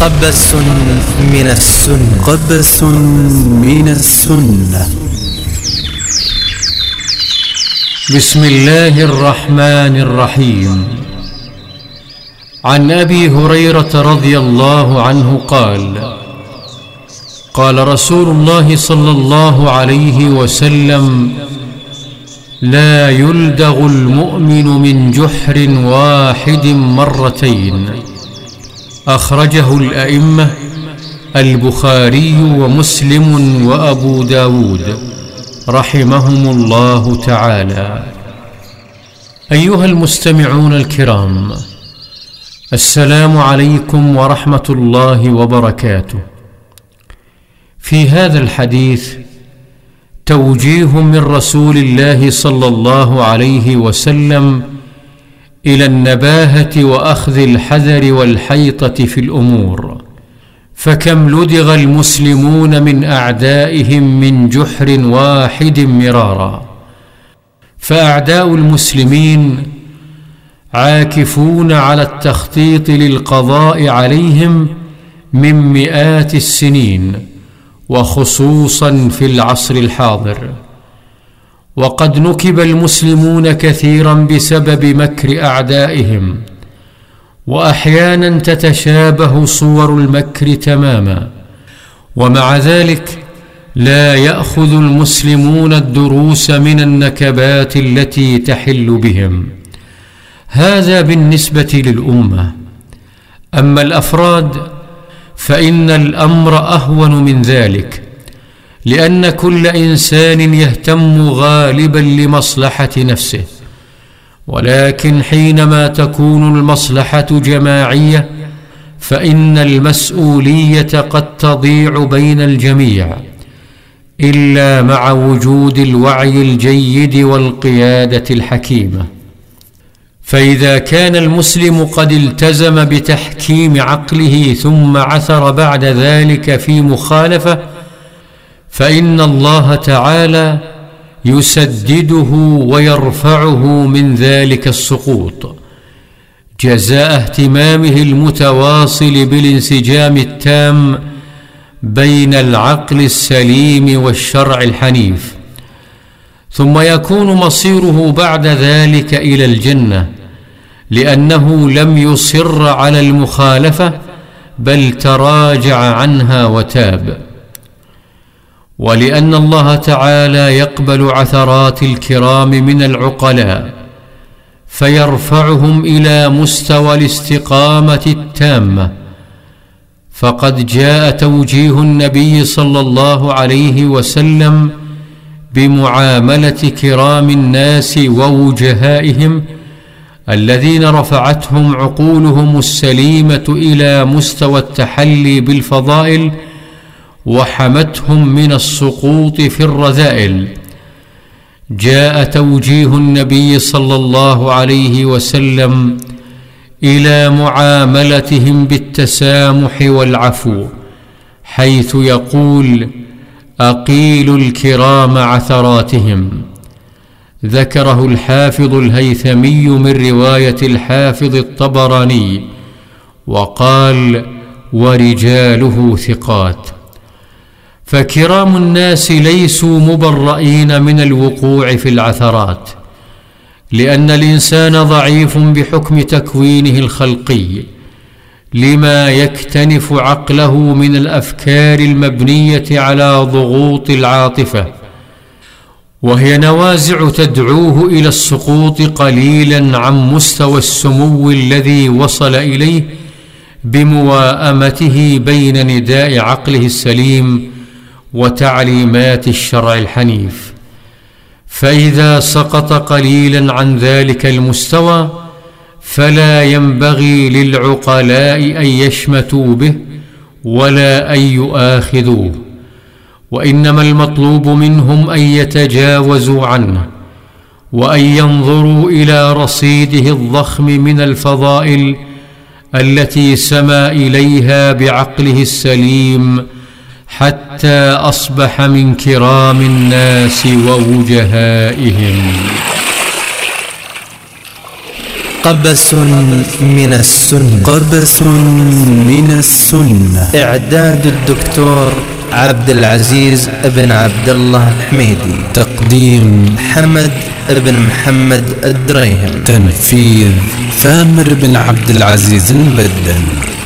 قبس من السنة. قبس من السنة. بسم الله الرحمن الرحيم. عن أبي هريرة رضي الله عنه قال: قال رسول الله صلى الله عليه وسلم: لا يلدغ المؤمن من جحر واحد مرتين. أخرجه الأئمة البخاري ومسلم وأبو داود رحمهم الله تعالى. أيها المستمعون الكرام، السلام عليكم ورحمة الله وبركاته. في هذا الحديث توجيه من رسول الله صلى الله عليه وسلم إلى النباهة وأخذ الحذر والحيطة في الأمور. فكم لدغ المسلمون من أعدائهم من جحر واحد مرارا، فأعداء المسلمين عاكفون على التخطيط للقضاء عليهم من مئات السنين، وخصوصا في العصر الحاضر. وقد نكب المسلمون كثيرا بسبب مكر أعدائهم، وأحيانا تتشابه صور المكر تماما، ومع ذلك لا يأخذ المسلمون الدروس من النكبات التي تحل بهم. هذا بالنسبة للأمة. أما الأفراد فإن الأمر أهون من ذلك، لأن كل إنسان يهتم غالبا لمصلحة نفسه، ولكن حينما تكون المصلحة جماعية فإن المسؤولية قد تضيع بين الجميع، إلا مع وجود الوعي الجيد والقيادة الحكيمة. فإذا كان المسلم قد التزم بتحكيم عقله ثم عثر بعد ذلك في مخالفة، فإن الله تعالى يسدده ويرفعه من ذلك السقوط، جزاء اهتمامه المتواصل بالانسجام التام بين العقل السليم والشرع الحنيف. ثم يكون مصيره بعد ذلك إلى الجنة، لأنه لم يصر على المخالفة بل تراجع عنها وتاب. ولأن الله تعالى يقبل عثرات الكرام من العقلاء فيرفعهم إلى مستوى الاستقامة التامة، فقد جاء توجيه النبي صلى الله عليه وسلم بمعاملة كرام الناس ووجهائهم الذين رفعتهم عقولهم السليمة إلى مستوى التحلي بالفضائل، وحمتهم من السقوط في الرذائل. جاء توجيه النبي صلى الله عليه وسلم إلى معاملتهم بالتسامح والعفو، حيث يقول: أقيلوا الكرام عثراتهم. ذكره الحافظ الهيثمي من رواية الحافظ الطبراني، وقال: ورجاله ثقات. فكرام الناس ليسوا مبرئين من الوقوع في العثرات، لأن الإنسان ضعيف بحكم تكوينه الخلقي، لما يكتنف عقله من الأفكار المبنية على ضغوط العاطفة، وهي نوازع تدعوه إلى السقوط قليلا عن مستوى السمو الذي وصل إليه بمواءمته بين نداء عقله السليم وتعليمات الشرع الحنيف. فإذا سقط قليلا عن ذلك المستوى فلا ينبغي للعقلاء أن يشمتوا به ولا أن يؤاخذوه، وإنما المطلوب منهم أن يتجاوزوا عنه، وأن ينظروا إلى رصيده الضخم من الفضائل التي سما إليها بعقله السليم، حتى أصبح من كرام الناس ووجهائهم. قبس من السنة. قبس من السنة. إعداد الدكتور عبد العزيز بن عبد الله الحميدي. تقديم حمد بن محمد الدريهم. تنفيذ ثامر بن عبد العزيز البدن.